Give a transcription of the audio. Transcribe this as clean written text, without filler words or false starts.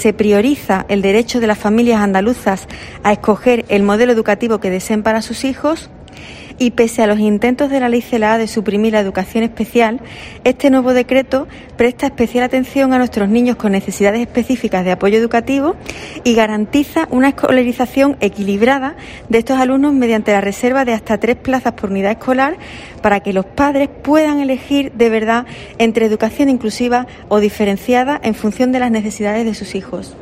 Se prioriza el derecho de las familias andaluzas a escoger el modelo educativo que deseen para sus hijos y, pese a los intentos de la Ley CELA de suprimir la educación especial, este nuevo decreto presta especial atención a nuestros niños con necesidades específicas de apoyo educativo y garantiza una escolarización equilibrada de estos alumnos mediante la reserva de hasta 3 plazas por unidad escolar para que los padres puedan elegir de verdad entre educación inclusiva o diferenciada en función de las necesidades de sus hijos.